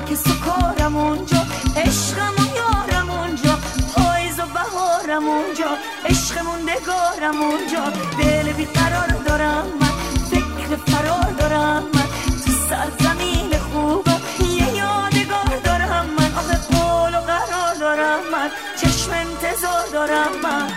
خاک سکارم اونجا، عشقم و یارم اونجا، پاییز و بهارم اونجا، عشق موندگارم اونجا. دل بیقرار دارم من، فکر فرار دارم من، تو سرزمین خوبم یه یادگار دارم من. آخه قول و قرار دارم من، چشم انتظار دارم من.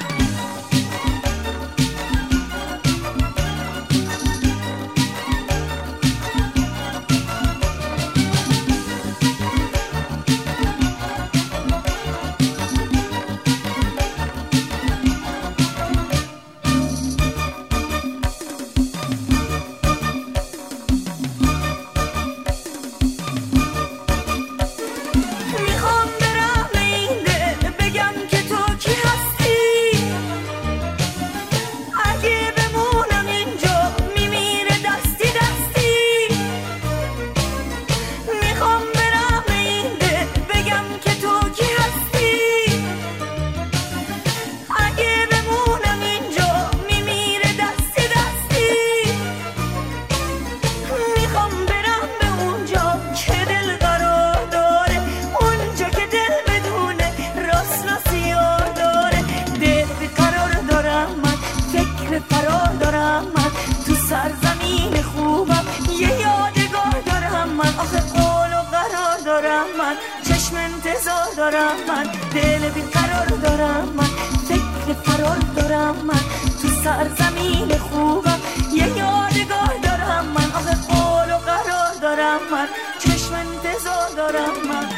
چشم انتظار دارم من، دل بیقرار دارم من، فکر فرار دارم من، تو سرزمین خوبم یه یادگار دارم من. آخه قول و قرار دارم من، چشم انتظار دارم من.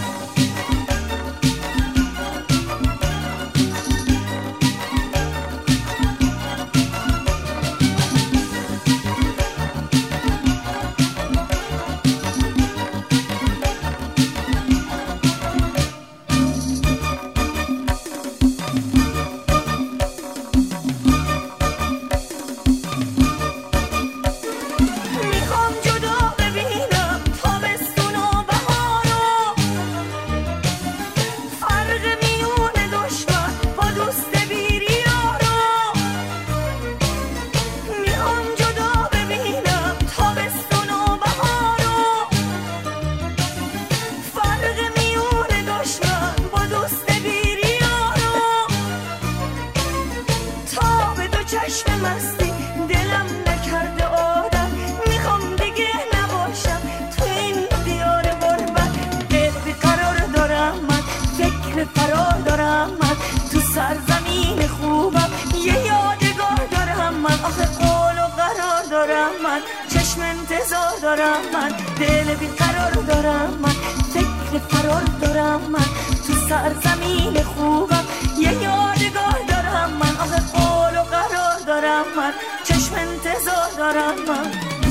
چشم مستی دلم نکرده آدم، میخوام دیگه نباشم تو این دیار غربت. دل بیقرار دارم من، فکر فرار دارم من، تو سرزمین خوبم یه یادگار دارم من. آخه قول و قرار دارم من، چشم انتظار دارم من، دل بیقرار دارم من، فکر فرار دارم من، تو سرزمین خوبم یه یادگار دارم من. آخه قول و قرار دارم من، چشم انتظار دارم من.